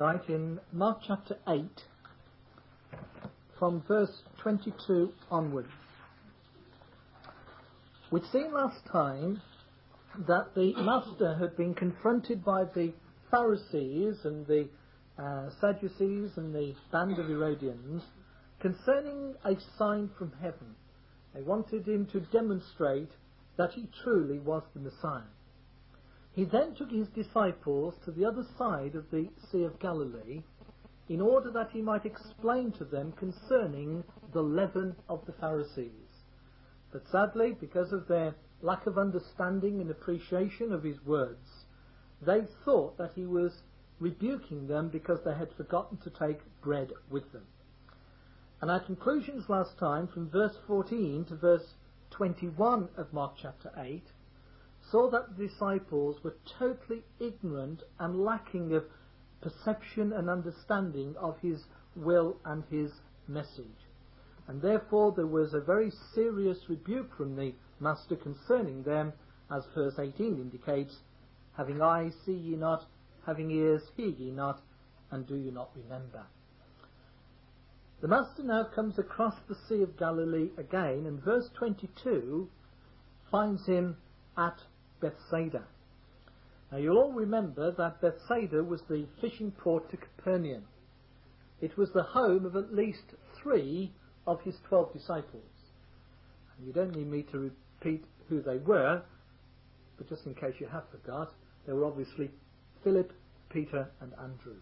Right, in Mark chapter 8, from verse 22 onwards. We'd seen last time that the Master had been confronted by the Pharisees and the Sadducees and the band of Herodians concerning a sign from heaven. They wanted him to demonstrate that he truly was the Messiah. He then took his disciples to the other side of the Sea of Galilee in order that he might explain to them concerning the leaven of the Pharisees. But sadly, because of their lack of understanding and appreciation of his words, they thought that he was rebuking them because they had forgotten to take bread with them. And our conclusions last time, from verse 14 to verse 21 of Mark chapter 8, saw that the disciples were totally ignorant and lacking of perception and understanding of his will and his message. And therefore there was a very serious rebuke from the Master concerning them, as verse 18 indicates, having eyes see ye not, having ears hear ye not, and do you not remember. The Master now comes across the Sea of Galilee again, and verse 22 finds him at Bethsaida. Now you'll all remember that Bethsaida was the fishing port to Capernaum. It was the home of at least 3 of his 12 disciples. And you don't need me to repeat who they were, but just in case you have forgot, they were obviously Philip, Peter and Andrew.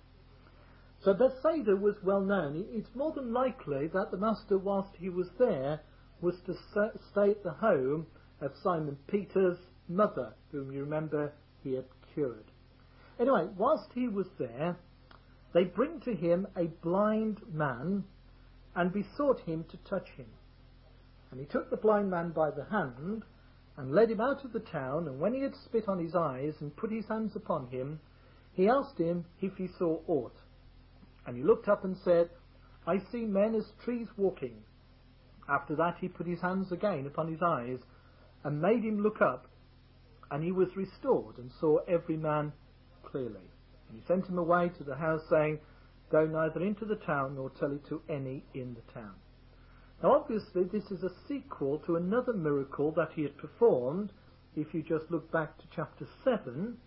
So Bethsaida was well known. It's more than likely that the Master, whilst he was there, was to stay at the home of Simon Peter's mother, whom you remember he had cured. Anyway, whilst he was there, they bring to him a blind man and besought him to touch him. And he took the blind man by the hand and led him out of the town, and when he had spit on his eyes and put his hands upon him, he asked him if he saw aught. And he looked up and said, I see men as trees walking. After that he put his hands again upon his eyes and made him look up, and he was restored and saw every man clearly. And he sent him away to the house, saying, Go neither into the town nor tell it to any in the town. Now obviously this is a sequel to another miracle that he had performed. If you just look back to chapter 7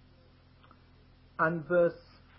and verse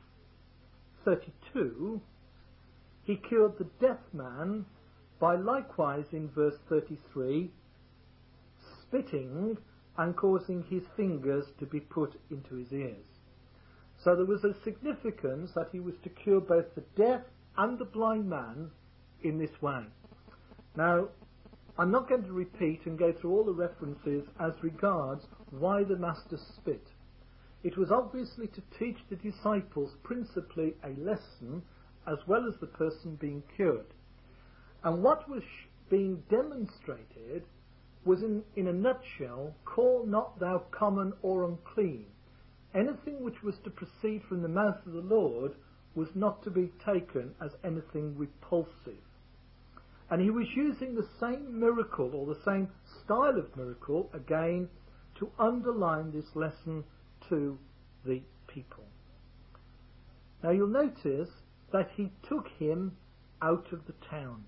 32, he cured the deaf man by likewise in verse 33 spitting and causing his fingers to be put into his ears. So there was a significance that he was to cure both the deaf and the blind man in this way. Now, I'm not going to repeat and go through all the references as regards why the Master spit. It was obviously to teach the disciples principally a lesson as well as the person being cured. And what was being demonstrated was in a nutshell, call not thou common or unclean. Anything which was to proceed from the mouth of the Lord was not to be taken as anything repulsive. And he was using the same miracle or the same style of miracle again to underline this lesson to the people. Now you'll notice that he took him out of the town.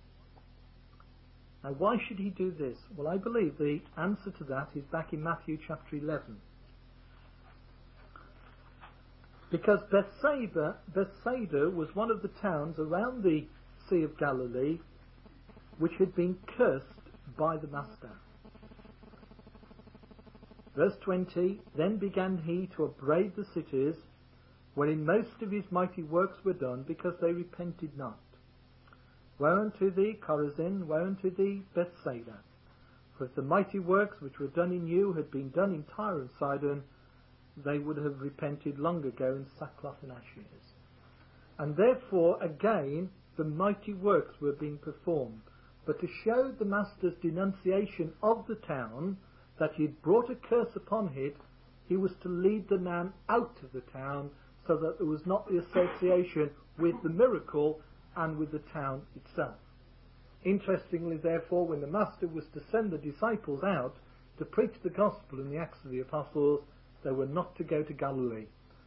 Now why should he do this? Well, I believe the answer to that is back in Matthew chapter 11. Because Bethsaida was one of the towns around the Sea of Galilee which had been cursed by the Master. Verse 20, Then began he to upbraid the cities wherein most of his mighty works were done, because they repented not. Woe unto thee, Chorazin, woe unto thee, Bethsaida! For if the mighty works which were done in you had been done in Tyre and Sidon, they would have repented long ago in sackcloth and ashes. And therefore, again, the mighty works were being performed. But to show the Master's denunciation of the town, that he had brought a curse upon it, he was to lead the man out of the town, so that there was not the association with the miracle and with the town itself. Interestingly, therefore, when the Master was to send the disciples out to preach the gospel in the Acts of the Apostles, they were not to go to Galilee.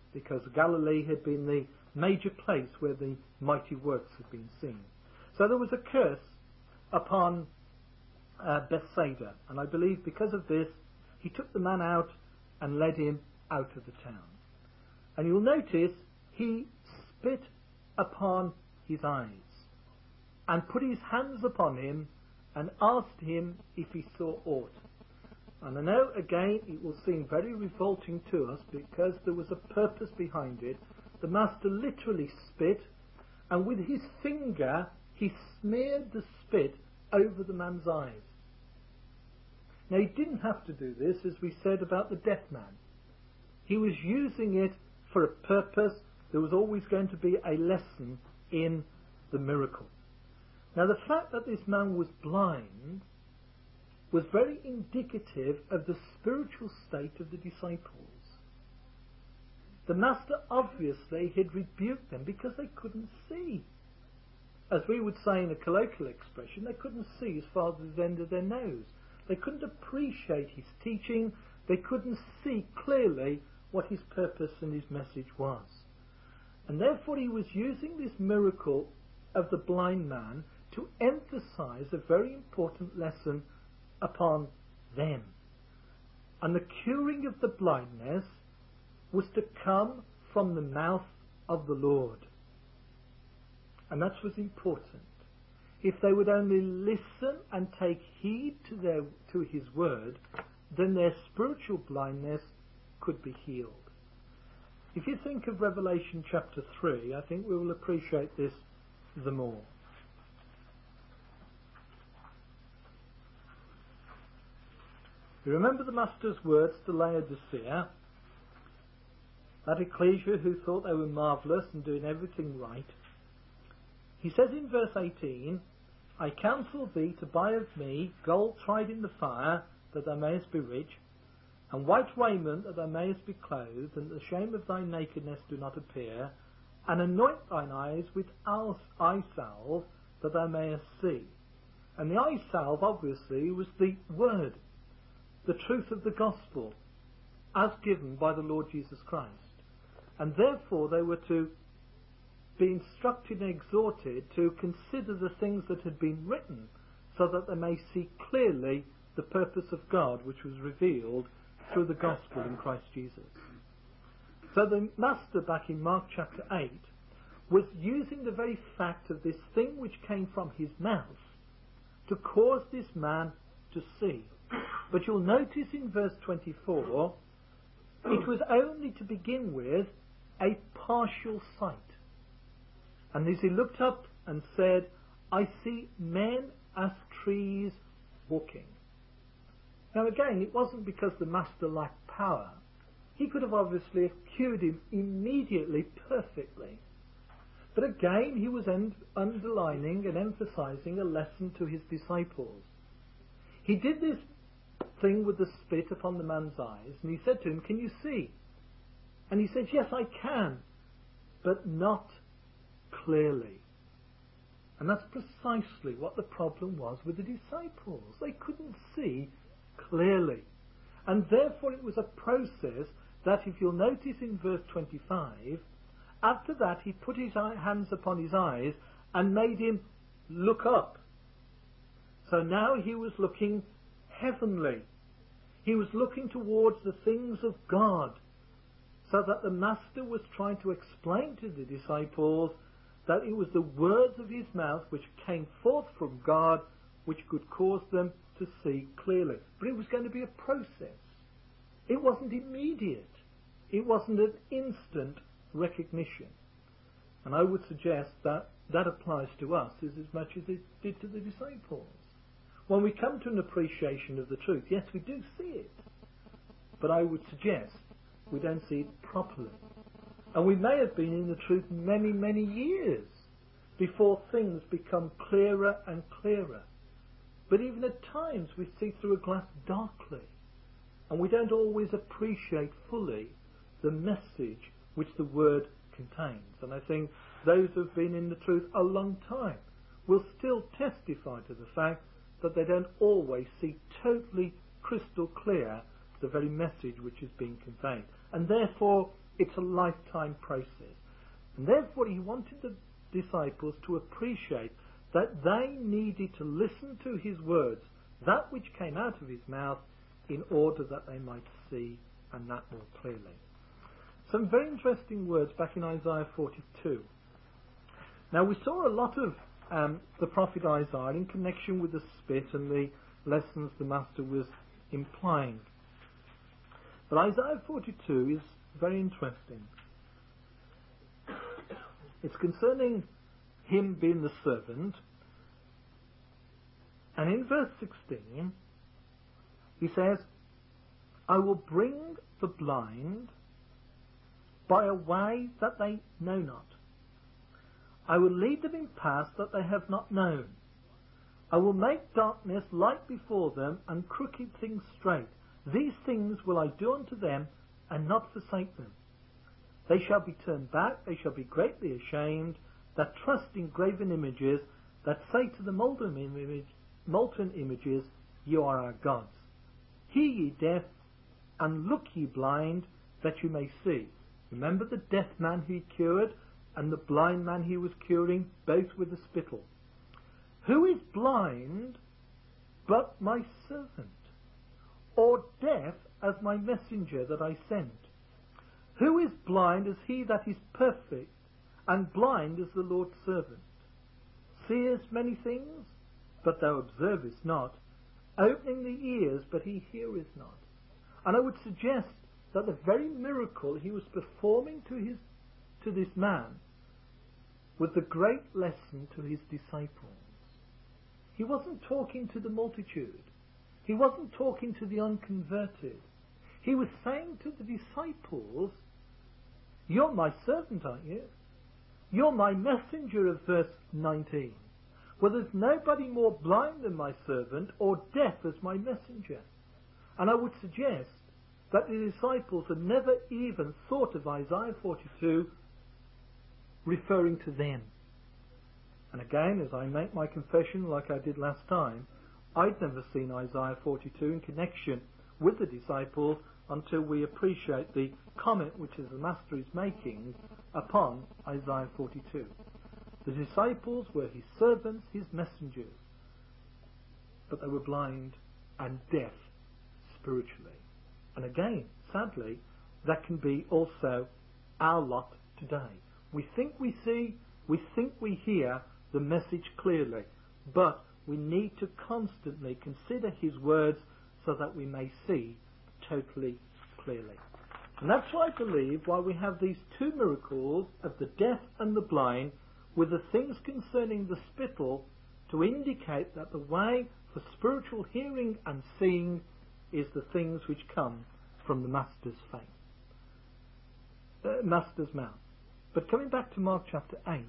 because Galilee had been the major place where the mighty works had been seen. So there was a curse upon Bethsaida, and I believe because of this he took the man out and led him out of the town. And you'll notice he spit upon his eyes and put his hands upon him and asked him if he saw aught. And I know again it will seem very revolting to us because there was a purpose behind it. The master literally spit, and with his finger he smeared the spit over the man's eyes. Now he didn't have to do this, as we said about the deaf man. He was using it for a purpose. There was always going to be a lesson in the miracle. Now the fact that this man was blind was very indicative of the spiritual state of the disciples. The master obviously had rebuked them because they couldn't see. As we would say in a colloquial expression, they couldn't see as far as the end of their nose. They couldn't appreciate his teaching. They couldn't see clearly what his purpose and his message was. And therefore he was using this miracle of the blind man to emphasize a very important lesson upon them. And the curing of the blindness was to come from the mouth of the Lord. And that was important. If they would only listen and take heed to his word, then their spiritual blindness could be healed. If you think of Revelation chapter 3, I think we will appreciate this the more. You remember the master's words to Laodicea, that ecclesia who thought they were marvellous and doing everything right. He says in verse 18, I counsel thee to buy of me gold tried in the fire, that thou mayest be rich, and white raiment, that thou mayest be clothed, and the shame of thy nakedness do not appear, and anoint thine eyes with eye salve, that thou mayest see. And the eye salve, obviously, was the word, the truth of the gospel, as given by the Lord Jesus Christ. And therefore they were to be instructed and exhorted to consider the things that had been written, so that they may see clearly the purpose of God which was revealed through the gospel in Christ Jesus. So the master back in Mark chapter 8 was using the very fact of this thing which came from his mouth to cause this man to see. But you'll notice in verse 24, it was only to begin with a partial sight. And as he looked up and said, I see men as trees walking. Now again, it wasn't because the master lacked power. He could have obviously cured him immediately, perfectly. But again, he was underlining and emphasizing a lesson to his disciples. He did this thing with the spit upon the man's eyes, and he said to him, can you see? And he said, yes, I can, but not clearly. And that's precisely what the problem was with the disciples. They couldn't see clearly. And therefore it was a process that, if you'll notice in verse 25, after that he put his hands upon his eyes and made him look up. So now he was looking heavenly. He was looking towards the things of God, so that the master was trying to explain to the disciples that it was the words of his mouth which came forth from God which could cause them to see clearly. But it was going to be a process. It wasn't immediate. It wasn't an instant recognition. And I would suggest that that applies to us as much as it did to the disciples. When we come to an appreciation of the truth, yes, we do see it. But I would suggest we don't see it properly. And we may have been in the truth many, many years before things become clearer and clearer. But even at times we see through a glass darkly, and we don't always appreciate fully the message which the Word contains. And I think those who have been in the truth a long time will still testify to the fact that they don't always see totally crystal clear the very message which is being conveyed. And therefore It's a lifetime process. And therefore he wanted the disciples to appreciate that they needed to listen to his words, that which came out of his mouth, in order that they might see, and that more clearly. Some very interesting words back in Isaiah 42. Now we saw a lot of the prophet Isaiah in connection with the spit and the lessons the Master was implying. But Isaiah 42 is very interesting. It's concerning him being the servant. And in verse 16, he says, I will bring the blind by a way that they know not. I will lead them in paths that they have not known. I will make darkness light before them, and crooked things straight. These things will I do unto them, and not forsake them. They shall be turned back, they shall be greatly ashamed, that trust in graven images, that say to the molten images, you are our gods. Hear ye deaf, and look ye blind, that you may see. Remember the deaf man he cured, and the blind man he was curing, both with the spittle. Who is blind but my servant, or deaf as my messenger that I sent? Who is blind as he that is perfect, and blind as the Lord's servant? Seest many things, but thou observest not, opening the ears, but he heareth not. And I would suggest that the very miracle he was performing to this man was the great lesson to his disciples. He wasn't talking to the multitude. He wasn't talking to the unconverted. He was saying to the disciples, you're my servant, aren't you? You're my messenger, of verse 19. Well, there's nobody more blind than my servant, or deaf as my messenger. And I would suggest that the disciples had never even thought of Isaiah 42 referring to them. And again, as I make my confession like I did last time, I'd never seen Isaiah 42 in connection with the disciples until we appreciate the comment which the Master is making upon Isaiah 42. The disciples were his servants, his messengers, but they were blind and deaf spiritually. And again, sadly, that can be also our lot today. We think we see, we think we hear the message clearly, but we need to constantly consider his words so that we may see totally clearly. And that's why I believe while we have these two miracles of the deaf and the blind, with the things concerning the spittle to indicate that the way for spiritual hearing and seeing is the things which come from the Master's Master's mouth. But coming back to Mark chapter 8,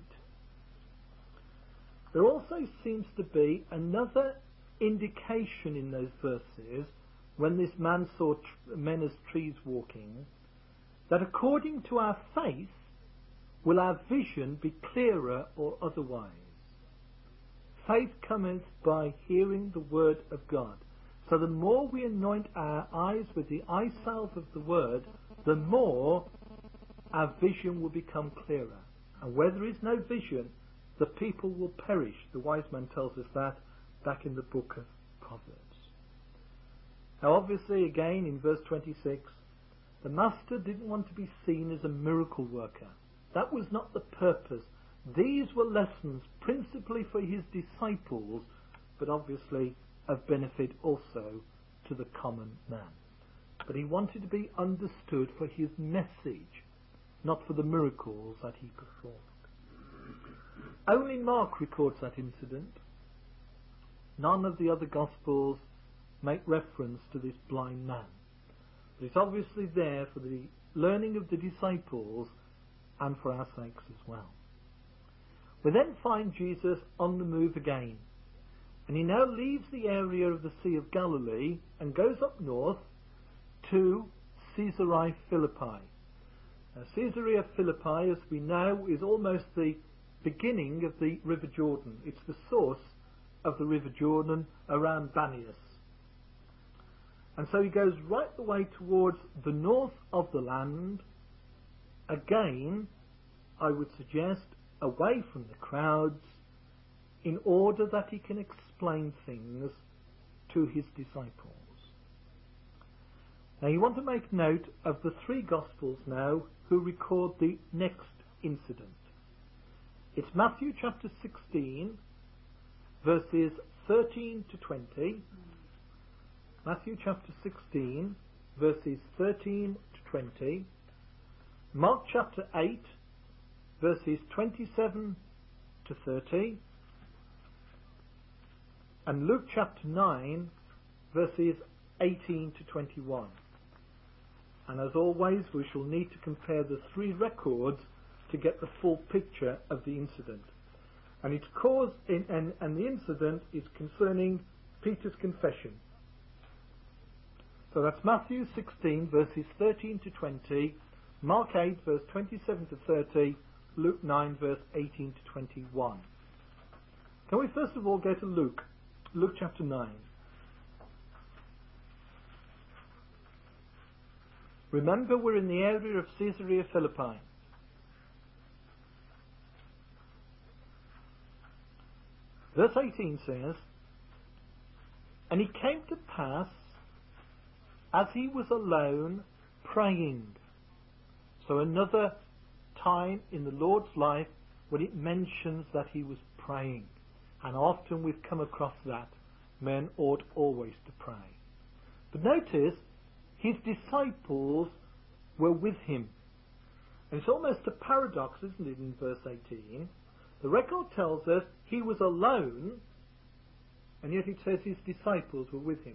there also seems to be another indication in those verses when this man saw men as trees walking, that according to our faith will our vision be clearer or otherwise. Faith cometh by hearing the word of God. So the more we anoint our eyes with the eye salve of the word, the more our vision will become clearer. And where there is no vision, the people will perish. The wise man tells us that back in the book of Proverbs. Now obviously again in verse 26, the Master didn't want to be seen as a miracle worker. That was not the purpose. These were lessons principally for his disciples, but obviously of benefit also to the common man. But he wanted to be understood for his message, not for the miracles that he performed. Only Mark records that incident. None of the other Gospels make reference to this blind man. But it's obviously there for the learning of the disciples and for our sakes as well. We then find Jesus on the move again, and he now leaves the area of the Sea of Galilee and goes up north to Caesarea Philippi. Now, Caesarea Philippi, as we know, is almost the beginning of the River Jordan. It's the source of the River Jordan around Banias. And so he goes right the way towards the north of the land, again, I would suggest, away from the crowds, in order that he can explain things to his disciples. Now you want to make note of the three Gospels now who record the next incident. It's Matthew chapter 16, verses 13 to 20. Matthew chapter 16, verses 13 to 20. Mark chapter 8, verses 27 to 30. And Luke chapter 9, verses 18 to 21. And as always, we shall need to compare the three records to get the full picture of the incident. And its cause and the incident is concerning Peter's confession. So that's Matthew 16, verses 13 to 20, Mark 8, verse 27 to 30, Luke 9, verse 18 to 21. Can we first of all go to Luke chapter 9. Remember, we're in the area of Caesarea Philippi. Verse 18 says, "And it came to pass, as he was alone, praying." So another time in the Lord's life when it mentions that he was praying. And often we've come across that. Men ought always to pray. But notice, his disciples were with him. And it's almost a paradox, isn't it, in verse 18? The record tells us he was alone, and yet it says his disciples were with him.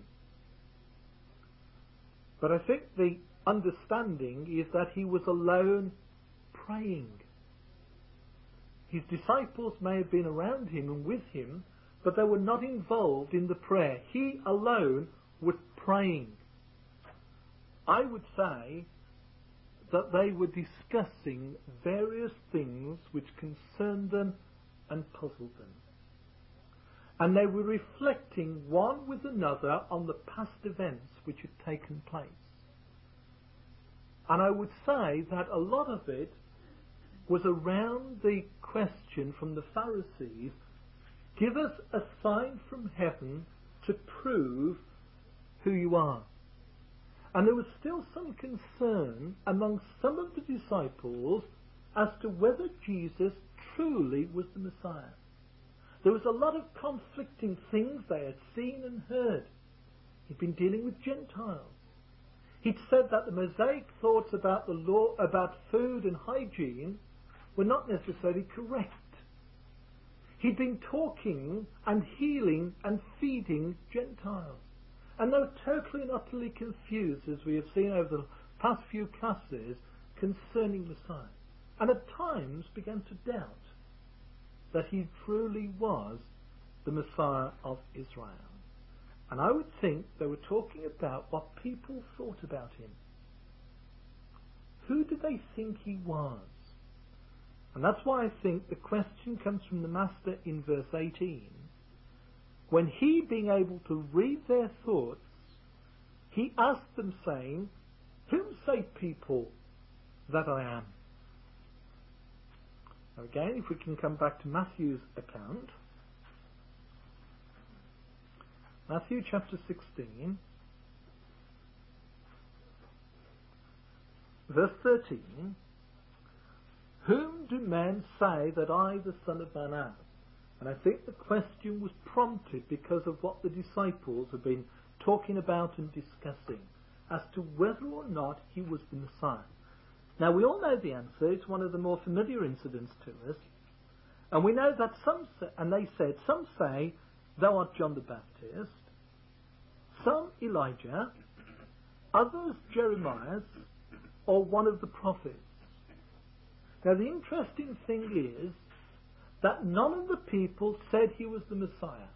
But I think the understanding is that he was alone praying. His disciples may have been around him and with him, but they were not involved in the prayer. He alone was praying. I would say that they were discussing various things which concerned them and puzzled them. And they were reflecting one with another on the past events which had taken place. And I would say that a lot of it was around the question from the Pharisees, give us a sign from heaven to prove who you are. And there was still some concern among some of the disciples as to whether Jesus truly was the Messiah. There was a lot of conflicting things they had seen and heard. He'd been dealing with Gentiles. He'd said that the Mosaic thoughts about the law, about food and hygiene, were not necessarily correct. He'd been talking and healing and feeding Gentiles. And they were totally and utterly confused, as we have seen over the past few classes, concerning Messiah. And at times began to doubt that he truly was the Messiah of Israel. And I would think they were talking about what people thought about him. Who did they think he was? And that's why I think the question comes from the Master in verse 18. When he, being able to read their thoughts, he asked them, saying, "Whom say people that I am?" Now again, if we can come back to Matthew's account. Matthew chapter 16, verse 13. "Whom do men say that I, the Son of Man, am?" And I think the question was prompted because of what the disciples have been talking about and discussing as to whether or not he was the Messiah. Now we all know the answer. It's one of the more familiar incidents to us. And we know that some say, "Thou art John the Baptist," some Elijah, others Jeremiah, or one of the prophets. Now the interesting thing is that none of the people said he was the Messiah.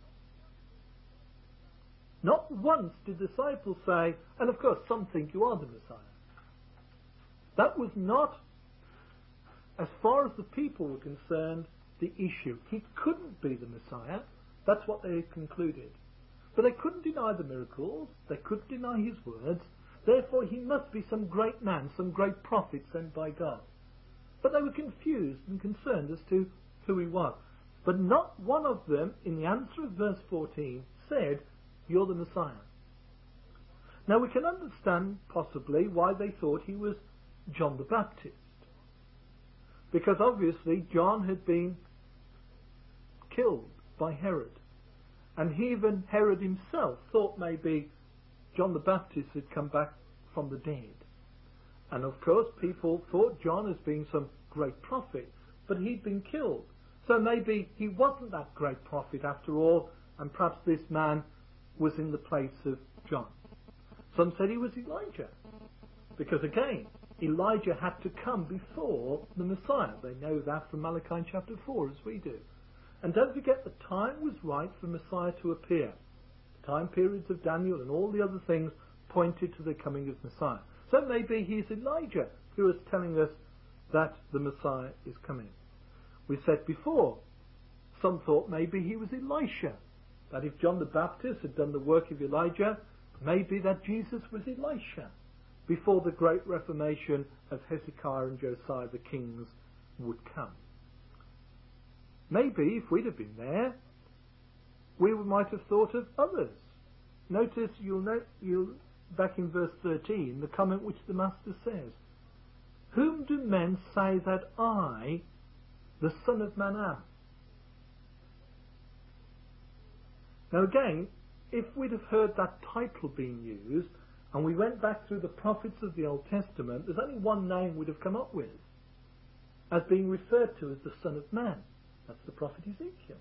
Not once did the disciples say, "And of course some think you are the Messiah." That was not, as far as the people were concerned, the issue. He couldn't be the Messiah. That's what they had concluded. But they couldn't deny the miracles. They couldn't deny his words. Therefore he must be some great man, some great prophet sent by God. But they were confused and concerned as to who he was. But not one of them, in the answer of verse 14, said, "You're the Messiah." Now we can understand possibly why they thought he was John the Baptist. Because obviously John had been killed by Herod. And even Herod himself thought maybe John the Baptist had come back from the dead. And of course people thought John as being some great prophet, but he'd been killed. So maybe he wasn't that great prophet after all, and perhaps this man was in the place of John. Some said he was Elijah, because again, Elijah had to come before the Messiah. They know that from Malachi chapter 4, as we do. And don't forget, the time was right for Messiah to appear. The time periods of Daniel and all the other things pointed to the coming of Messiah. So maybe he's Elijah who is telling us that the Messiah is coming. We said before, some thought maybe he was Elisha, that if John the Baptist had done the work of Elijah, maybe that Jesus was Elisha, before the great reformation of Hezekiah and Josiah the kings would come. Maybe if we'd have been there, we might have thought of others. Notice, you'll back in verse 13, the comment which the Master says, "Whom do men say that I, the Son of Man, am?" Now again, if we'd have heard that title being used, and we went back through the prophets of the Old Testament, there's only one name we'd have come up with as being referred to as the Son of Man. That's the prophet Ezekiel.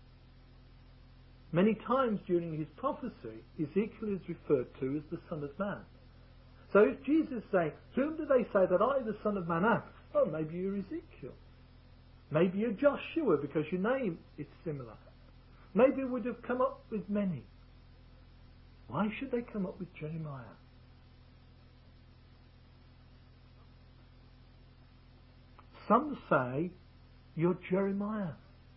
Many times during his prophecy, Ezekiel is referred to as the Son of Man. So if Jesus is saying, "Whom do they say that I, the Son of Man, am?" Oh, maybe you're Ezekiel. Maybe you're Joshua, because your name is similar. Maybe we'd have come up with many. Why should they come up with Jeremiah? Some say you're Jeremiah.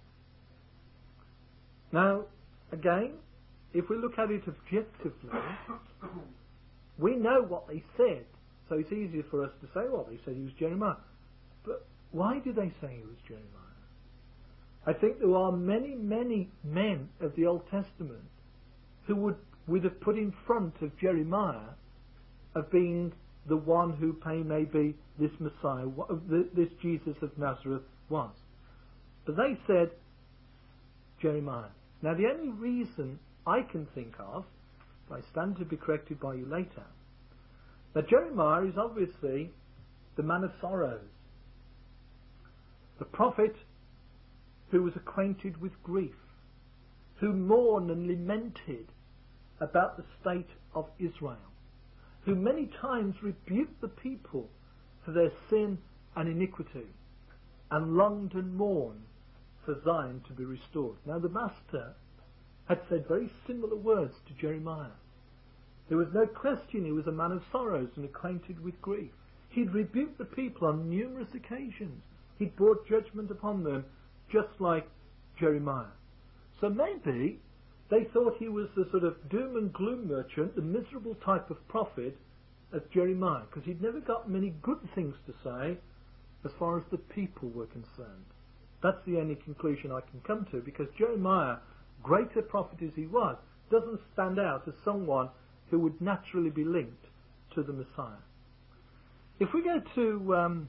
Now, again, if we look at it objectively, we know what they said, so it's easier for us to say, well, they said he was Jeremiah. But why did they say he was Jeremiah? I think there are many, many men of the Old Testament who would have put in front of Jeremiah of being the one who maybe this Messiah, this Jesus of Nazareth was. But they said Jeremiah. Now the only reason I can think of, I stand to be corrected by you later, that Jeremiah is obviously the man of sorrows, the prophet who was acquainted with grief, who mourned and lamented about the state of Israel, who many times rebuked the people for their sin and iniquity, and longed and mourned for Zion to be restored. Now the Master had said very similar words to Jeremiah. There was no question he was a man of sorrows and acquainted with grief. He'd rebuked the people on numerous occasions. He'd brought judgment upon them, just like Jeremiah. So maybe they thought he was the sort of doom and gloom merchant, the miserable type of prophet as Jeremiah, because he'd never got many good things to say as far as the people were concerned. That's the only conclusion I can come to, because Jeremiah, great a prophet as he was, doesn't stand out as someone who would naturally be linked to the Messiah. If we go to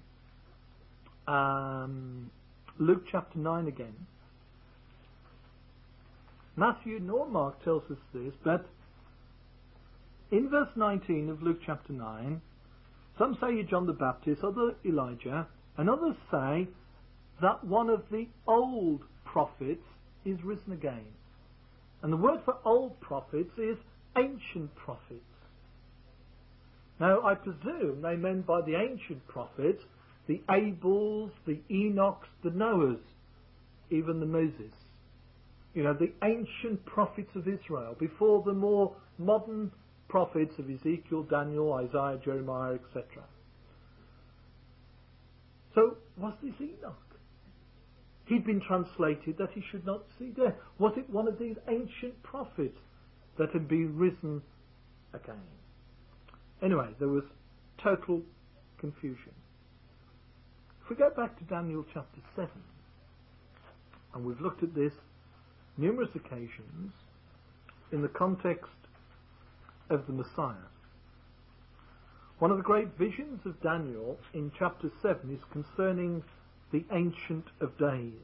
Luke chapter 9 again, Matthew nor Mark tells us this, but in verse 19 of Luke chapter 9, some say you're John the Baptist, others Elijah, and others say that one of the old prophets is risen again. And the word for old prophets is ancient prophets. Now I presume they meant by the ancient prophets the Abels, the Enochs, the Noahs, even the Moses. You know, the ancient prophets of Israel, before the more modern prophets of Ezekiel, Daniel, Isaiah, Jeremiah, etc. So, was this Enoch? He'd been translated that he should not see death. Was it one of these ancient prophets that had been risen again? Anyway, there was total confusion. If we go back to Daniel chapter 7, and we've looked at this numerous occasions in the context of the Messiah. One of the great visions of Daniel in chapter 7 is concerning the Ancient of Days.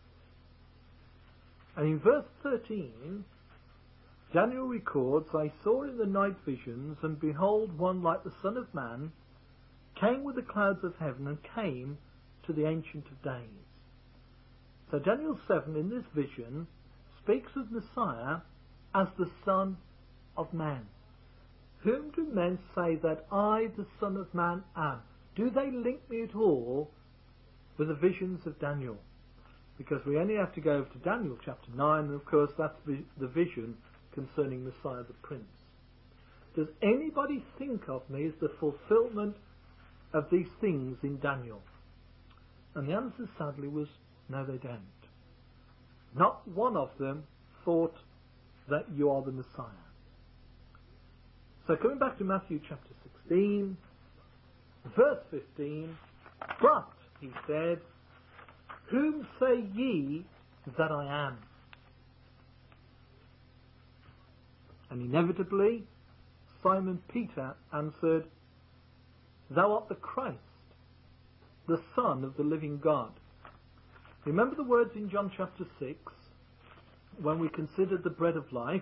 And in verse 13, Daniel records, I saw in the night visions, and behold, one like the Son of Man came with the clouds of heaven and came to the Ancient of Days. So Daniel 7 in this vision speaks of Messiah as the Son of Man. Whom do men say that I, the Son of Man, am? Do they link me at all with the visions of Daniel? Because we only have to go over to Daniel chapter 9, and of course that's the vision concerning Messiah the Prince. Does anybody think of me as the fulfillment of these things in Daniel? And the answer sadly was, no, they don't. Not one of them thought that you are the Messiah. So coming back to Matthew chapter 16, verse 15, but, he said, whom say ye that I am? And inevitably, Simon Peter answered, thou art the Christ, the Son of the living God. Remember the words in John chapter 6, when we considered the bread of life,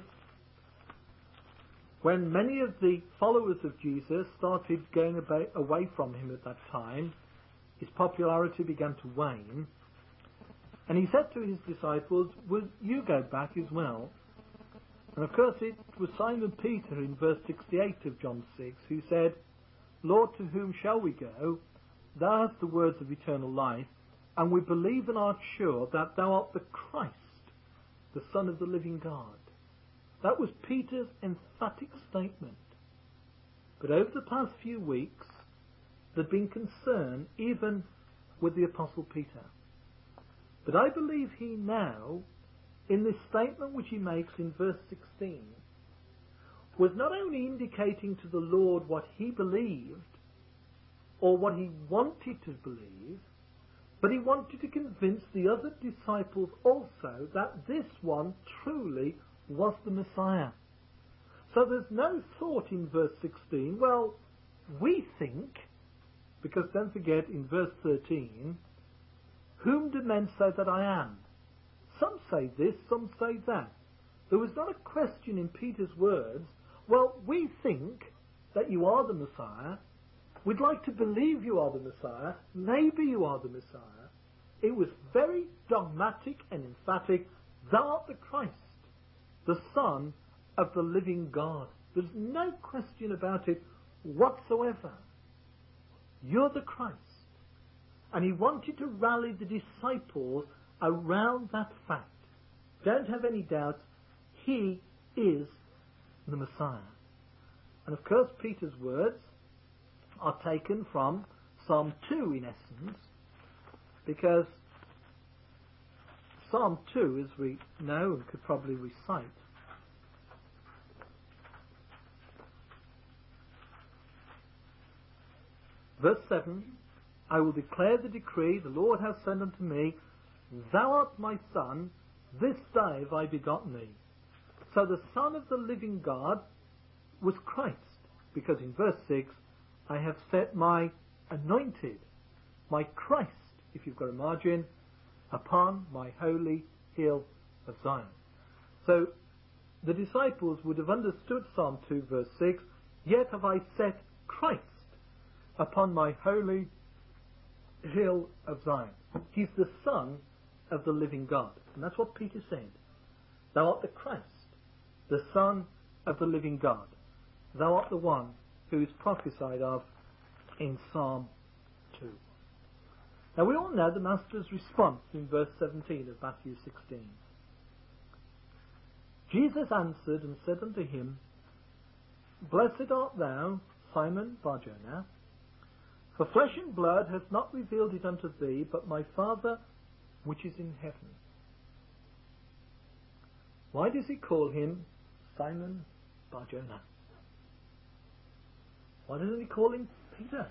when many of the followers of Jesus started going away from him at that time, his popularity began to wane, and he said to his disciples, will you go back as well? And of course it was Simon Peter in verse 68 of John 6 who said, Lord, to whom shall we go? Thou hast the words of eternal life, and we believe and are sure that thou art the Christ, the Son of the living God. That was Peter's emphatic statement. But over the past few weeks, there'd been concern even with the Apostle Peter. But I believe he now, in this statement which he makes in verse 16, was not only indicating to the Lord what he believed, or what he wanted to believe, but he wanted to convince the other disciples also that this one truly was the Messiah. So there's no thought in verse 16, well, we think, because don't forget in verse 13, whom do men say that I am? Some say this, some say that. There was not a question in Peter's words, well, we think that you are the Messiah, we'd like to believe you are the Messiah, maybe you are the Messiah. It was very dogmatic and emphatic, thou art the Christ, the Son of the living God. There's no question about it whatsoever. You're the Christ. And he wanted to rally the disciples around that fact. Don't have any doubts, he is the Messiah. And of course Peter's words are taken from Psalm 2 in essence, because Psalm 2, as we know and could probably recite, verse 7, I will declare the decree, the Lord hath sent unto me, thou art my Son, this day have I begotten thee. So the Son of the living God was Christ, because in verse 6, I have set my anointed, my Christ, if you've got a margin, upon my holy hill of Zion. So the disciples would have understood Psalm 2 verse 6, yet have I set Christ upon my holy hill of Zion. He's the Son of the living God. And that's what Peter said. Thou art the Christ, the Son of the living God. Thou art the one who is prophesied of in Psalm 2. Now we all know the Master's response in verse 17 of Matthew 16. Jesus answered and said unto him, Blessed art thou, Simon Bar-Jonah, for flesh and blood hath not revealed it unto thee, but my Father which is in heaven. Why does he call him Simon Bar-Jonah? Why doesn't he call him Peter?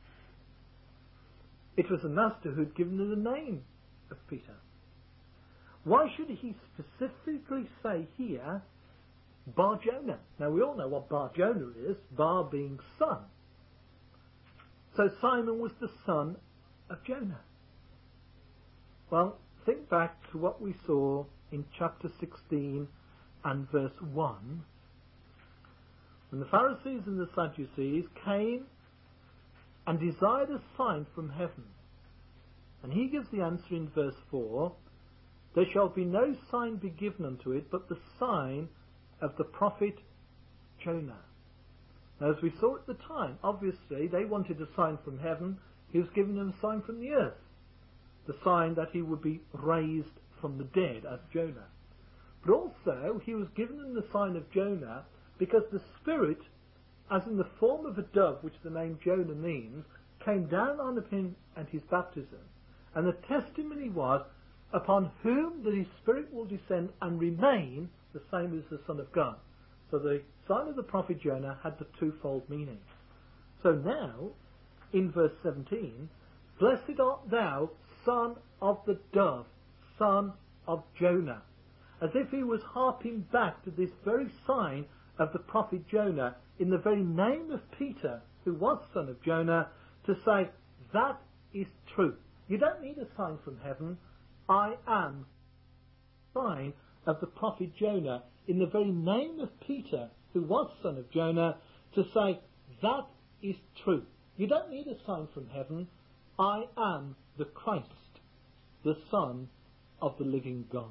It was the Master who'd given him the name of Peter. Why should he specifically say here, Bar Jonah? Now we all know what Bar Jonah is, Bar being son. So Simon was the son of Jonah. Well, think back to what we saw in chapter 16 and verse 1. When the Pharisees and the Sadducees came and desired a sign from heaven. And he gives the answer in verse 4, there shall be no sign be given unto it, but the sign of the prophet Jonah. Now, as we saw at the time, obviously they wanted a sign from heaven. He was giving them a sign from the earth, the sign that he would be raised from the dead as Jonah. But also he was giving them the sign of Jonah because the Spirit, as in the form of a dove, which the name Jonah means, came down on him at his baptism. And the testimony was, upon whom the Spirit will descend and remain, the same as the Son of God. So the sign of the prophet Jonah had the twofold meaning. So now, in verse 17, blessed art thou, son of the dove, son of Jonah. As if he was harping back to this very sign of the prophet Jonah in the very name of Peter, who was son of Jonah, to say, that is true. You don't need a sign from heaven. I am the sign of the prophet Jonah in the very name of Peter, who was son of Jonah, to say, that is true. You don't need a sign from heaven. I am the Christ, the Son of the living God.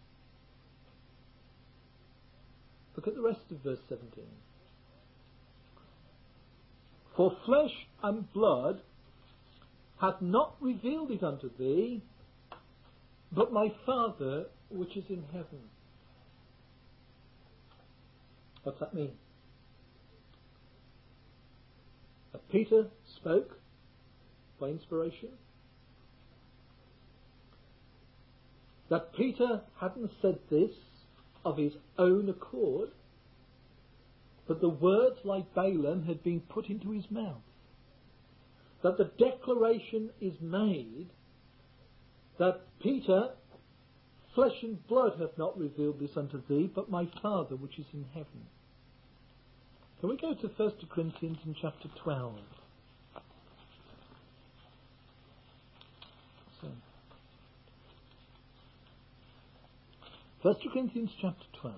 Look at the rest of verse 17. For flesh and blood hath not revealed it unto thee, but my Father which is in heaven. What's that mean? That Peter spoke by inspiration? That Peter hadn't said this of his own accord, but the words, like Balaam, had been put into his mouth. That the declaration is made that Peter, flesh and blood hath not revealed this unto thee, but my Father which is in heaven. Can we go to 1 Corinthians in chapter 12? So, 1 Corinthians chapter 12.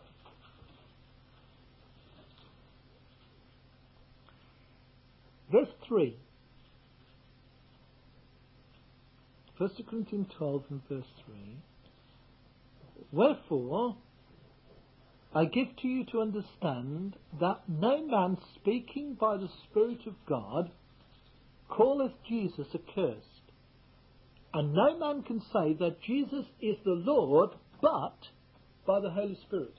Verse 3. 1 Corinthians 12 and verse 3. Wherefore, I give to you to understand that no man speaking by the Spirit of God calleth Jesus accursed. And no man can say that Jesus is the Lord but by the Holy Spirit.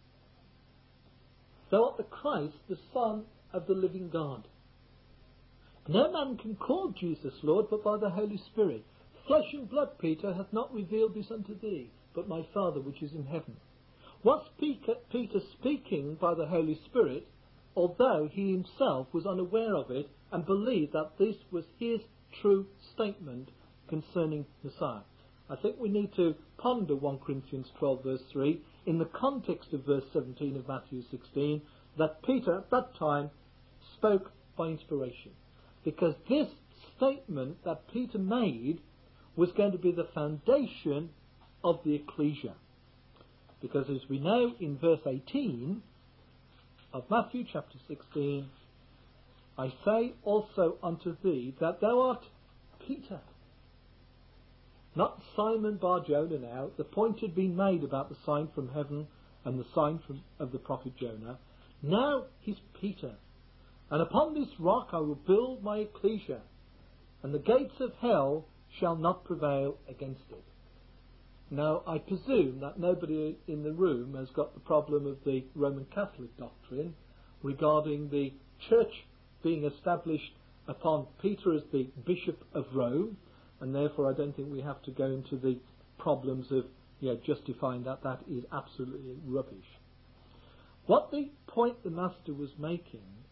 Thou art the Christ, the Son of the living God. No man can call Jesus Lord but by the Holy Spirit. Flesh and blood, Peter, hath not revealed this unto thee, but my Father which is in heaven. Was Peter speaking by the Holy Spirit, although he himself was unaware of it and believed that this was his true statement concerning Messiah? I think we need to ponder 1 Corinthians 12 verse 3 in the context of verse 17 of Matthew 16, that Peter at that time spoke by inspiration. Because this statement that Peter made was going to be the foundation of the ecclesia. Because as we know in verse 18 of Matthew chapter 16, I say also unto thee that thou art Peter. Not Simon Bar Jonah now. The point had been made about the sign from heaven and the sign of the prophet Jonah. Now he's Peter. And upon this rock I will build my ecclesia, and the gates of hell shall not prevail against it. Now, I presume that nobody in the room has got the problem of the Roman Catholic doctrine regarding the church being established upon Peter as the Bishop of Rome, and therefore I don't think we have to go into the problems of justifying that is absolutely rubbish. What the point the Master was making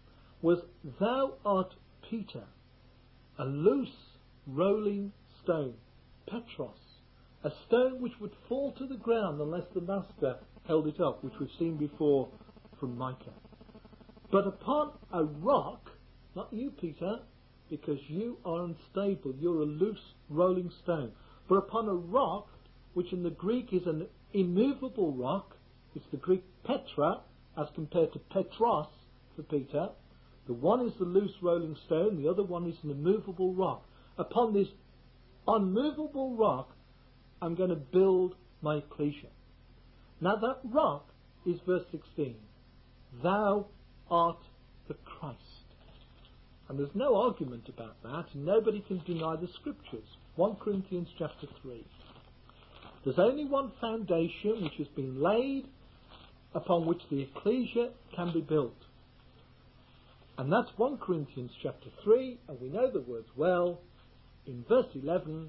was, "Thou art Peter, a loose rolling stone, Petros, a stone which would fall to the ground unless the master held it up," which we've seen before from Micah. "But upon a rock," not you, Peter, because you are unstable, you're a loose rolling stone, "but upon a rock," which in the Greek is an immovable rock. It's the Greek Petra as compared to Petros for Peter. The one is the loose rolling stone, the other one is an immovable rock. "Upon this unmovable rock I'm going to build my ecclesia." Now that rock is verse 16. "Thou art the Christ." And there's no argument about that, and nobody can deny the scriptures. 1 Corinthians chapter 3. There's only one foundation which has been laid upon which the ecclesia can be built. And that's 1 Corinthians chapter 3, and we know the words well. In verse 11,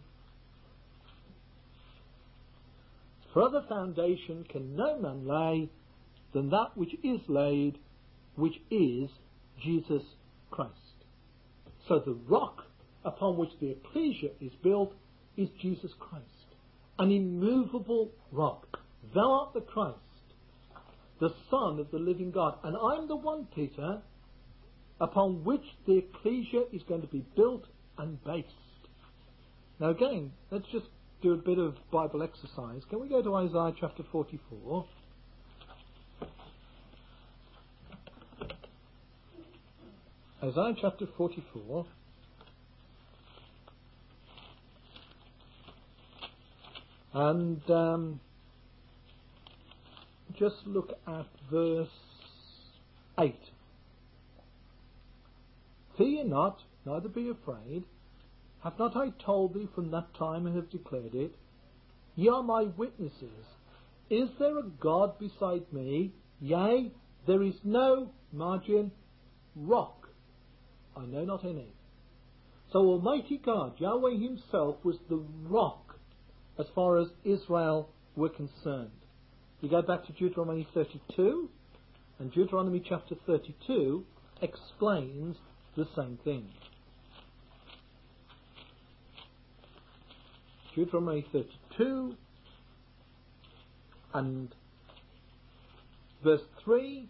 "For other foundation can no man lay than that which is laid, which is Jesus Christ." So the rock upon which the ecclesia is built is Jesus Christ, an immovable rock. "Thou art the Christ, the Son of the living God." And I'm the one, Peter, upon which the ecclesia is going to be built and based. Now again, let's just do a bit of Bible exercise. Can we go to Isaiah chapter 44? Isaiah chapter 44. And just look at verse 8. "Fear not, neither be afraid. Have not I told thee from that time and have declared it? Ye are my witnesses. Is there a God beside me? Yea, there is no," margin, "rock. I know not any." So Almighty God, Yahweh himself, was the rock as far as Israel were concerned. You go back to Deuteronomy 32, and Deuteronomy chapter 32 explains the same thing. Deuteronomy 32 and verse 3,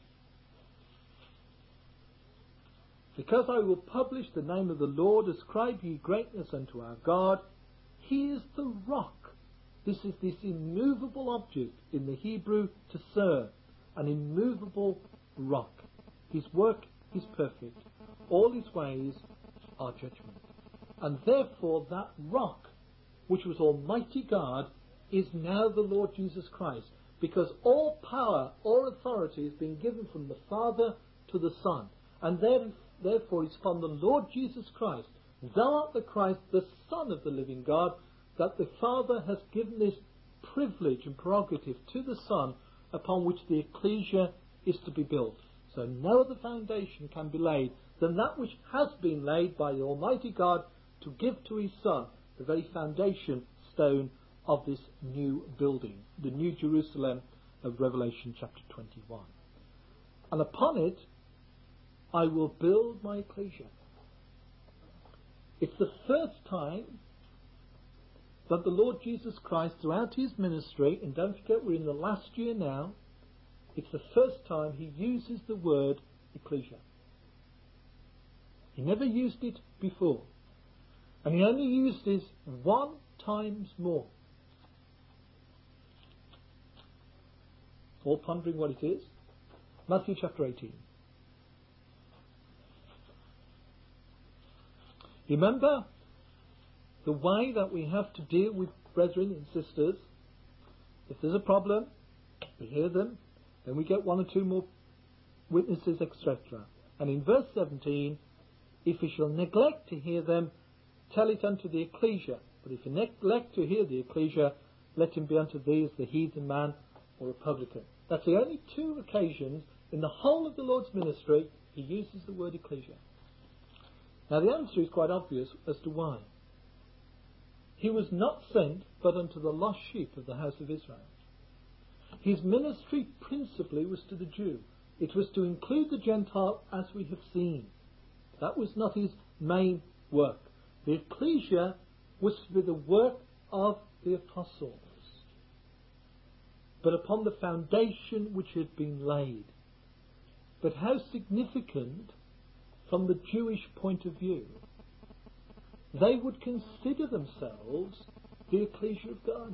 "Because I will publish the name of the Lord, ascribe ye greatness unto our God. He is the rock." This is this immovable object in the Hebrew to serve, an immovable rock. His work is perfect. All his ways are judgment. And therefore that rock, which was Almighty God, is now the Lord Jesus Christ, because all power, all authority has been given from the Father to the Son. And therefore it's from the Lord Jesus Christ, "Thou art the Christ, the Son of the living God," that the Father has given this privilege and prerogative to the Son upon which the ecclesia is to be built. So no other foundation can be laid than that which has been laid by the Almighty God to give to his Son, the very foundation stone of this new building, the New Jerusalem of Revelation chapter 21. "And upon it I will build my ecclesia." It's the first time that the Lord Jesus Christ, throughout his ministry, and don't forget we're in the last year now, it's the first time he uses the word ecclesia. He never used it before. And he only used this 1 time more. All pondering what it is? Matthew chapter 18. Remember the way that we have to deal with brethren and sisters. If there's a problem, we hear them, then we get 1 or 2 more witnesses, etc. And in verse 17, "If we shall neglect to hear them, tell it unto the ecclesia. But if you neglect to hear the ecclesia, let him be unto thee as the heathen man or a publican." That's the only 2 occasions in the whole of the Lord's ministry he uses the word ecclesia. Now the answer is quite obvious as to why. He was not sent but unto the lost sheep of the house of Israel. His ministry principally was to the Jew. It was to include the Gentile, as we have seen. That was not his main work. The ecclesia was to be the work of the apostles, but upon the foundation which had been laid. But how significant from the Jewish point of view. They would consider themselves the ecclesia of God.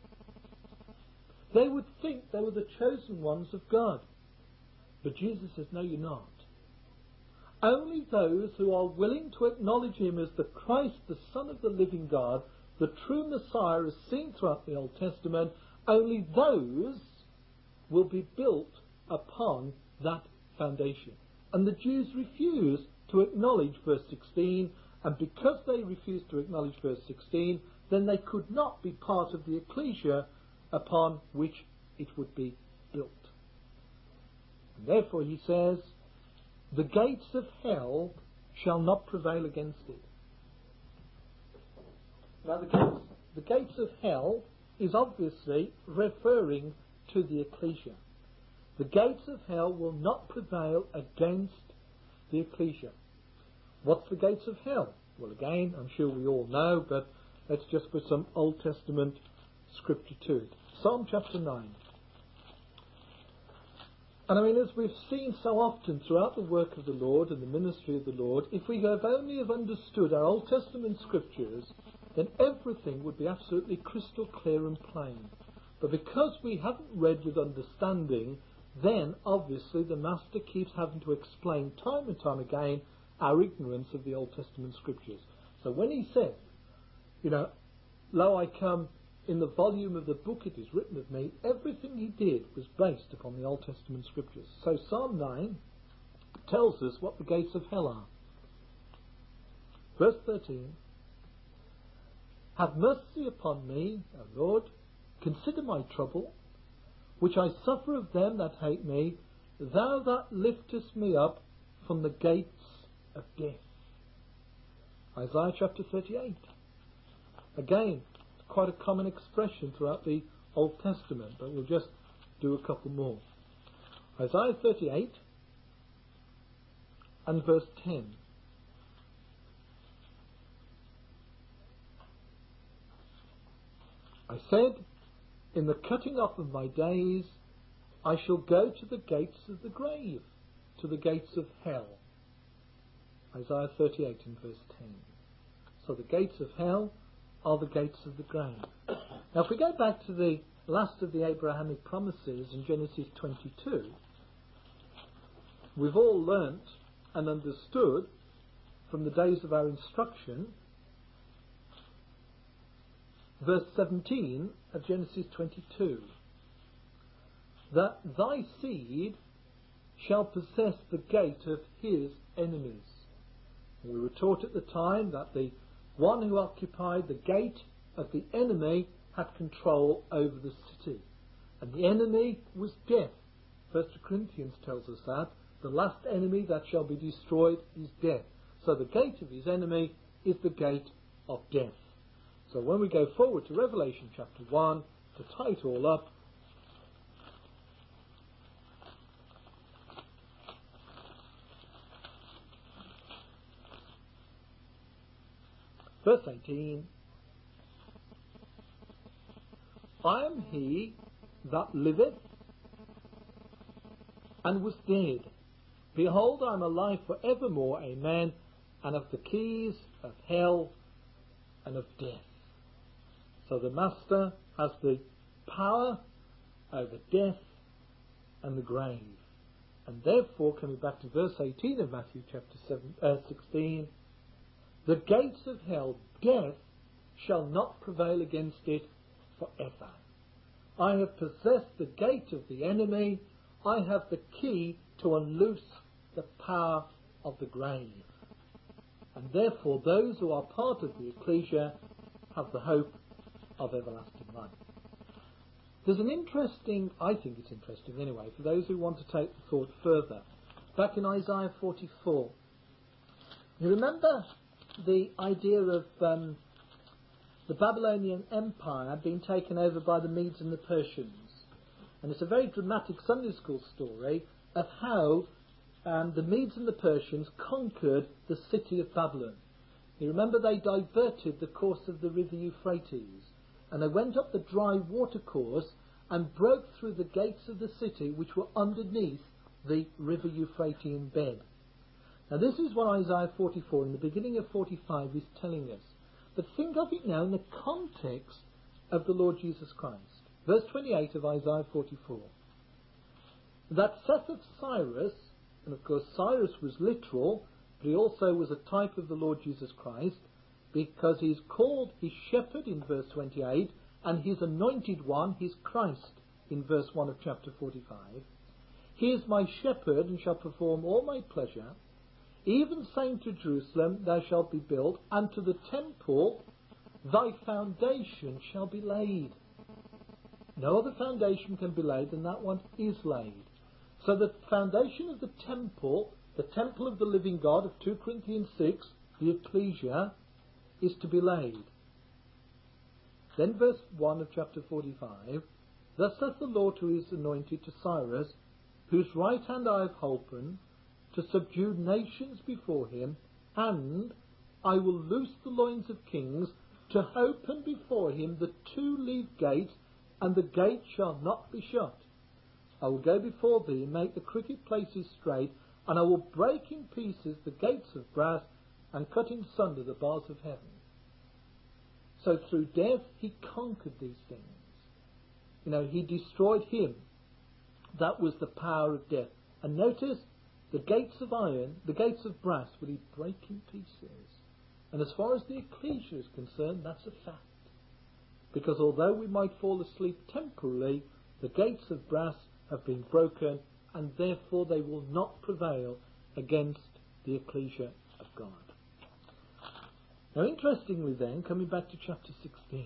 They would think they were the chosen ones of God. But Jesus says, no, you're not. Only those who are willing to acknowledge him as the Christ, the Son of the living God, the true Messiah as seen throughout the Old Testament, only those will be built upon that foundation. And the Jews refuse to acknowledge verse 16, and because they refused to acknowledge verse 16, then they could not be part of the ecclesia upon which it would be built. And therefore he says, the gates of hell shall not prevail against it. Now the gates of hell is obviously referring to the ecclesia. The gates of hell will not prevail against the ecclesia. What's the gates of hell? Well, again, I'm sure we all know, but let's just put some Old Testament scripture to it. Psalm chapter 9. And I mean, as we've seen so often throughout the work of the Lord and the ministry of the Lord, if we have only have understood our Old Testament scriptures, then everything would be absolutely crystal clear and plain. But because we haven't read with understanding, then obviously the Master keeps having to explain time and time again our ignorance of the Old Testament scriptures. So when he said, lo, I come in the volume of the book it is written of me, everything he did was based upon the Old Testament scriptures. So Psalm 9 tells us what the gates of hell are. Verse 13, have mercy upon me, O Lord, consider my trouble, which I suffer of them that hate me, thou that liftest me up from the gates of death. Isaiah chapter 38. Again, quite a common expression throughout the Old Testament, but we'll just do a couple more. Isaiah 38 and verse 10. I said, in the cutting off of my days, I shall go to the gates of the grave, to the gates of hell. Isaiah 38 and verse 10. So the gates of hell are the gates of the grave. Now if we go back to the last of the Abrahamic promises in Genesis 22, we've all learnt and understood from the days of our instruction verse 17 of Genesis 22, that thy seed shall possess the gate of his enemies. We were taught at the time that the one who occupied the gate of the enemy had control over the city, and the enemy was death. 1 Corinthians tells us that the last enemy that shall be destroyed is death. So the gate of his enemy is the gate of death. So when we go forward to Revelation chapter 1, to tie it all up, verse 18, I am he that liveth and was dead. Behold, I am alive for evermore, amen, and of the keys of hell and of death. So the Master has the power over death and the grave. And therefore, coming back to verse 18 of Matthew chapter 16, the gates of hell, death, shall not prevail against it forever. I have possessed the gate of the enemy. I have the key to unloose the power of the grave. And therefore those who are part of the ecclesia have the hope of everlasting life. There's an interesting, I think it's interesting anyway, for those who want to take the thought further. Back in Isaiah 44, you remember the idea of the Babylonian Empire being taken over by the Medes and the Persians. And it's a very dramatic Sunday school story of how the Medes and the Persians conquered the city of Babylon. You remember they diverted the course of the river Euphrates, and they went up the dry water course and broke through the gates of the city which were underneath the river Euphratean bed. Now this is what Isaiah 44 in the beginning of 45 is telling us. But think of it now in the context of the Lord Jesus Christ. Verse 28 of Isaiah 44. That saith Cyrus, and of course Cyrus was literal, but he also was a type of the Lord Jesus Christ, because he's called his shepherd in verse 28, and his anointed one, his Christ, in verse 1 of chapter 45. He is my shepherd, and shall perform all my pleasure. Even saying to Jerusalem, thou shalt be built, and to the temple, thy foundation shall be laid. No other foundation can be laid than that one is laid. So the foundation of the temple of the living God of 2 Corinthians 6, the ecclesia, is to be laid. Then verse 1 of chapter 45, thus saith the Lord to his anointed, to Cyrus, whose right hand I have holpen, to subdue nations before him, and I will loose the loins of kings, to open before him the 2-leaved gate, and the gate shall not be shut. I will go before thee, and make the crooked places straight, and I will break in pieces the gates of brass, and cut in sunder the bars of heaven. So through death he conquered these things. He destroyed him. That was the power of death. And notice, the gates of iron, the gates of brass, will he break in pieces. And as far as the ecclesia is concerned, that's a fact. Because although we might fall asleep temporarily, the gates of brass have been broken, and therefore they will not prevail against the ecclesia of God. Now interestingly then, coming back to chapter 16,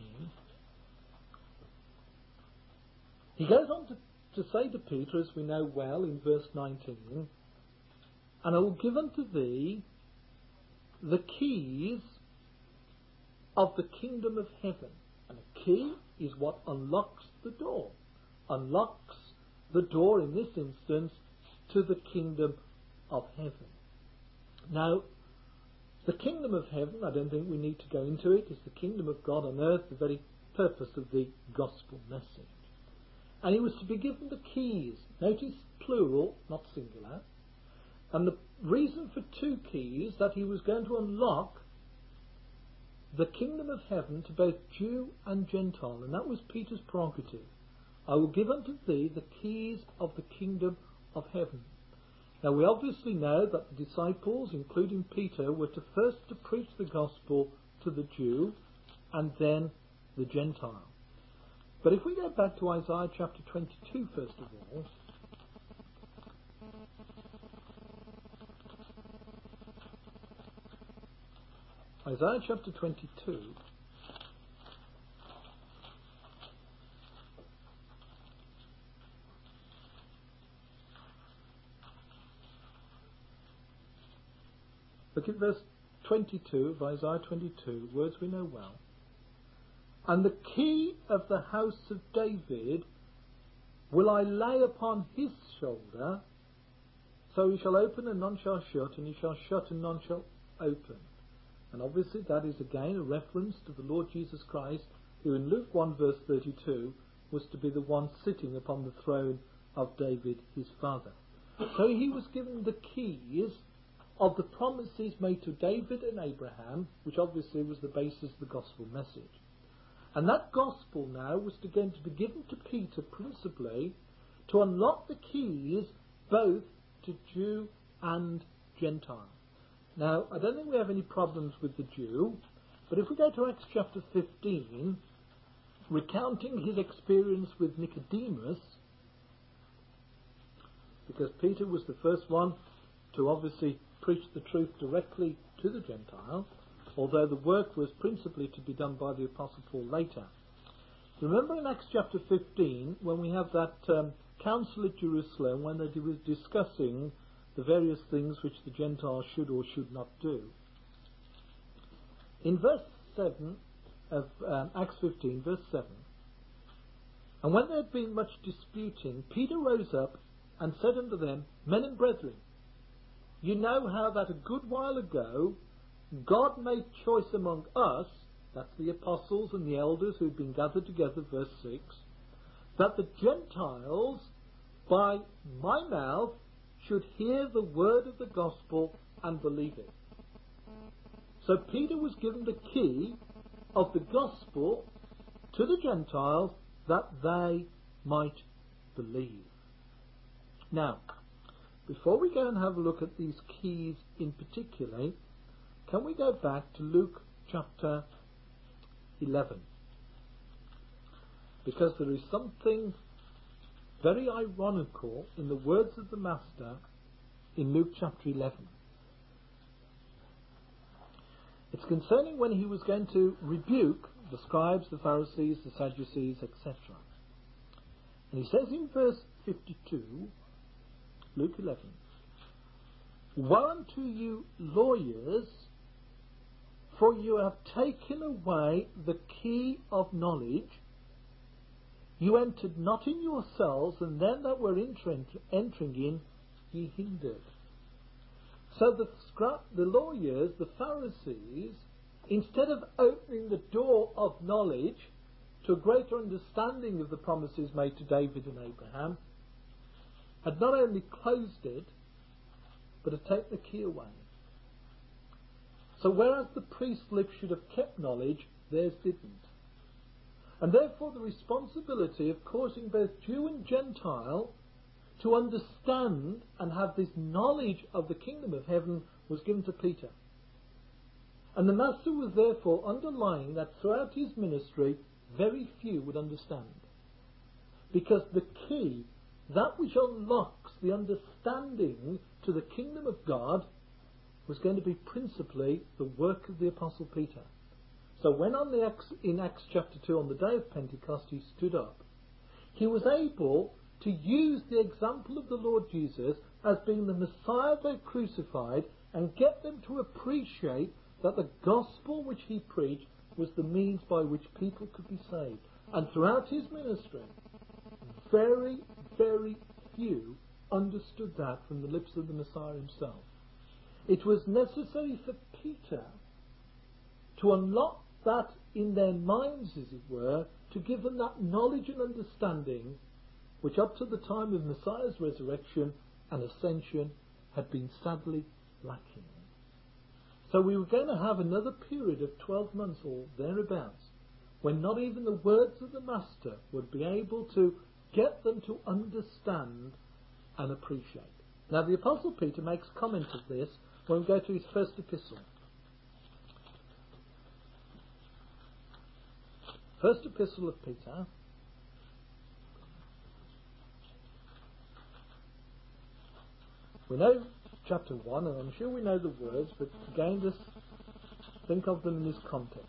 he goes on to say to Peter, as we know well in verse 19, and I will give unto thee the keys of the kingdom of heaven. And a key is what unlocks the door. Unlocks the door, in this instance, to the kingdom of heaven. Now, the kingdom of heaven, I don't think we need to go into it, is the kingdom of God on earth, the very purpose of the gospel message. And he was to be given the keys. Notice plural, not singular. And the reason for 2 keys, that he was going to unlock the kingdom of heaven to both Jew and Gentile. And that was Peter's prerogative. I will give unto thee the keys of the kingdom of heaven. Now we obviously know that the disciples, including Peter, were to first to preach the gospel to the Jew and then the Gentile. But if we go back to Isaiah chapter 22 first of all, Isaiah chapter 22, look at verse 22 of Isaiah 22, words we know well. And the key of the house of David will I lay upon his shoulder, so he shall open and none shall shut, and he shall shut and none shall open. And obviously that is again a reference to the Lord Jesus Christ, who in Luke 1 verse 32 was to be the one sitting upon the throne of David his father. So he was given the keys of the promises made to David and Abraham, which obviously was the basis of the gospel message. And that gospel now was going to be given to Peter principally to unlock the keys both to Jew and Gentile. Now, I don't think we have any problems with the Jew, but if we go to Acts chapter 15, recounting his experience with Nicodemus, because Peter was the first one to obviously preach the truth directly to the Gentile, although the work was principally to be done by the Apostle Paul later. Remember in Acts chapter 15, when we have that council at Jerusalem, when they were discussing the various things which the Gentiles should or should not do. In verse 7 of Acts 15, verse 7, and when there had been much disputing, Peter rose up and said unto them, Men and brethren, you know how that a good while ago God made choice among us, that's the apostles and the elders who've been gathered together, verse 6, that the Gentiles by my mouth should hear the word of the gospel and believe it. So Peter was given the key of the gospel to the Gentiles that they might believe. Now, before we go and have a look at these keys in particular, can we go back to Luke chapter 11? Because there is something very ironical in the words of the Master in Luke chapter 11. It's concerning when he was going to rebuke the scribes, the Pharisees, the Sadducees, etc. And he says in verse 52, Luke 11, "Woe unto you, lawyers, for you have taken away the key of knowledge. You entered not in yourselves, and them that were entering in ye hindered." So the lawyers, the Pharisees, instead of opening the door of knowledge to a greater understanding of the promises made to David and Abraham, had not only closed it, but had taken the key away. So whereas the priest's lips should have kept knowledge, theirs didn't. And therefore the responsibility of causing both Jew and Gentile to understand and have this knowledge of the kingdom of heaven was given to Peter. And the Master was therefore underlying that throughout his ministry very few would understand. Because the key, that which unlocks the understanding to the kingdom of God, was going to be principally the work of the Apostle Peter. So when in Acts chapter 2 on the day of Pentecost he stood up, he was able to use the example of the Lord Jesus as being the Messiah they crucified and get them to appreciate that the gospel which he preached was the means by which people could be saved. And throughout his ministry, very, very few understood that from the lips of the Messiah himself. It was necessary for Peter to unlock that in their minds, as it were, to give them that knowledge and understanding which up to the time of Messiah's resurrection and ascension had been sadly lacking. So we were going to have another period of 12 months or thereabouts when not even the words of the Master would be able to get them to understand and appreciate. Now the Apostle Peter makes comment of this when we go to his first epistle. First epistle of Peter. We know chapter 1, and I'm sure we know the words, but again just think of them in this context.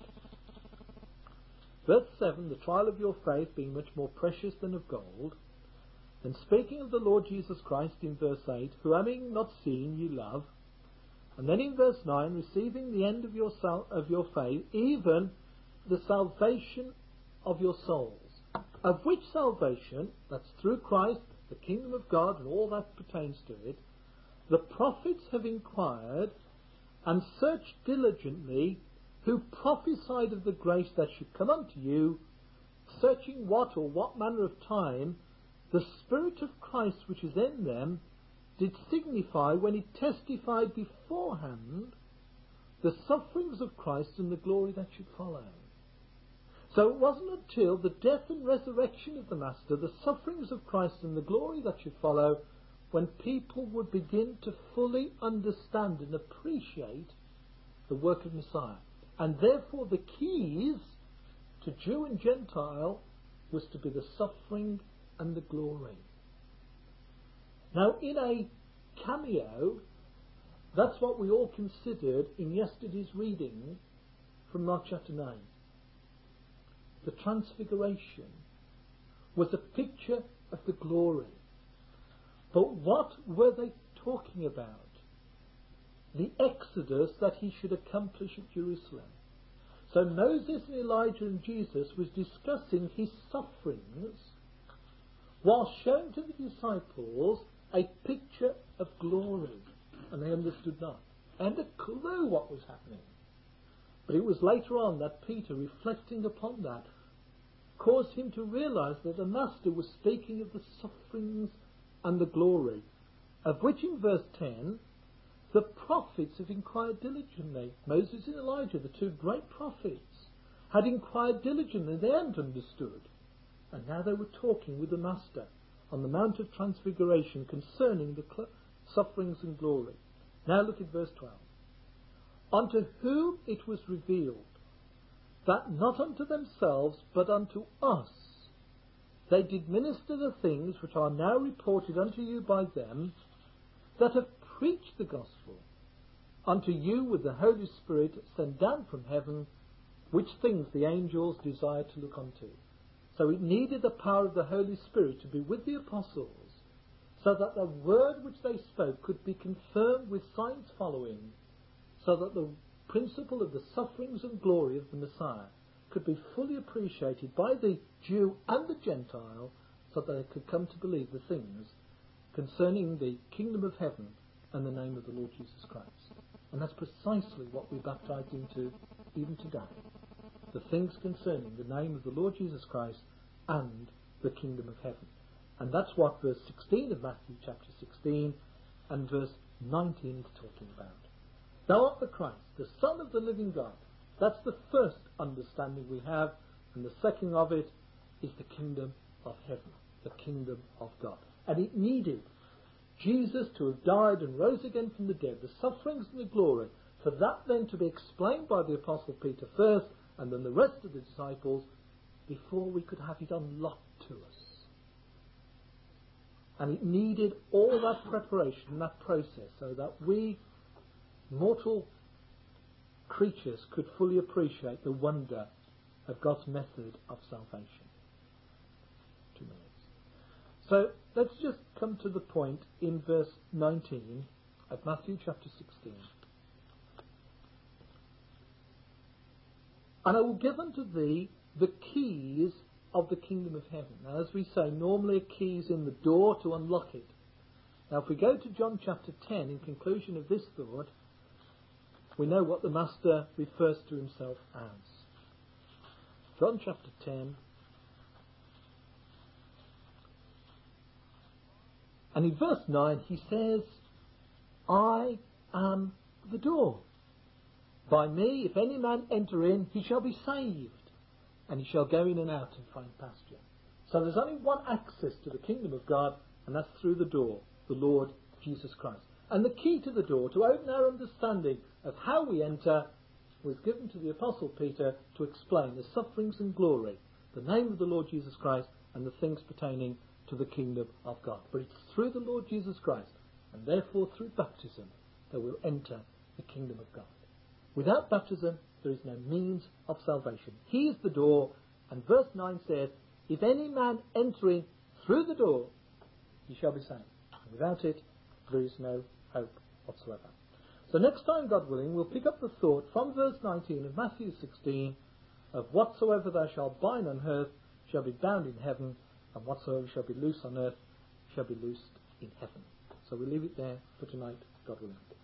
Verse 7, "The trial of your faith being much more precious than of gold," and speaking of the Lord Jesus Christ in verse 8, "who having not seen ye love," and then in verse 9, "receiving the end of your faith, even the salvation of your souls, of which salvation," that's through Christ, the kingdom of God and all that pertains to it, "the prophets have inquired and searched diligently, who prophesied of the grace that should come unto you, searching what or what manner of time the Spirit of Christ which is in them did signify when he testified beforehand the sufferings of Christ and the glory that should follow." So it wasn't until the death and resurrection of the Master, the sufferings of Christ and the glory that should follow, when people would begin to fully understand and appreciate the work of Messiah. And therefore the keys to Jew and Gentile was to be the suffering and the glory. Now in a cameo, that's what we all considered in yesterday's reading from Mark chapter 9. The transfiguration was a picture of the glory. But what were they talking about? The exodus that he should accomplish at Jerusalem. So Moses and Elijah and Jesus was discussing his sufferings while showing to the disciples a picture of glory. and they understood not. They hadn't a clue what was happening. But it was later on that Peter, reflecting upon that, caused him to realize that the Master was speaking of the sufferings and the glory, of which in verse 10 the prophets have inquired diligently. Moses and Elijah, the two great prophets, had inquired diligently. They hadn't understood. And now they were talking with the Master on the Mount of Transfiguration concerning the sufferings and glory. Now look at verse 12. Unto whom it was revealed that not unto themselves but unto us they did minister the things which are now reported unto you by them that have preached the gospel unto you with the Holy Spirit sent down from heaven, which things the angels desired to look unto. So it needed the power of the Holy Spirit to be with the apostles, so that the word which they spoke could be confirmed with signs following, so that the principle of the sufferings and glory of the Messiah could be fully appreciated by the Jew and the Gentile, so that they could come to believe the things concerning the kingdom of heaven and the name of the Lord Jesus Christ. And that's precisely what we're baptized into even today. The things concerning the name of the Lord Jesus Christ and the kingdom of heaven. And that's what verse 16 of Matthew chapter 16 and verse 19 is talking about. Thou art the Christ, the Son of the living God. That's the first understanding we have, and the second of it is the kingdom of heaven, the kingdom of God. And it needed Jesus to have died and rose again from the dead, the sufferings and the glory, for that then to be explained by the Apostle Peter first, and then the rest of the disciples, before we could have it unlocked to us. And it needed all that preparation, that process, so that we, mortal creatures, could fully appreciate the wonder of God's method of salvation. 2 minutes. So let's just come to the point in verse 19 of Matthew chapter 16. And I will give unto thee the keys of the kingdom of heaven. Now, as we say, normally a key is in the door to unlock it. Now, if we go to John chapter 10, in conclusion of this thought, we know what the Master refers to himself as. John chapter 10. And in verse 9 he says, I am the door. By me, if any man enter in, he shall be saved, and he shall go in and out and find pasture. So there's only one access to the kingdom of God, and that's through the door, the Lord Jesus Christ. And the key to the door, to open our understanding of how we enter, was given to the Apostle Peter to explain the sufferings and glory, the name of the Lord Jesus Christ, and the things pertaining to the kingdom of God. But it's through the Lord Jesus Christ, and therefore through baptism, that we'll enter the kingdom of God. Without baptism, there is no means of salvation. He is the door, and verse 9 says, if any man entering through the door, he shall be saved. And without it, there is no hope whatsoever. So next time, God willing, we'll pick up the thought from verse 19 of Matthew 16 of whatsoever thou shalt bind on earth shall be bound in heaven, and whatsoever shall be loose on earth shall be loosed in heaven. So we'll leave it there for tonight, God willing.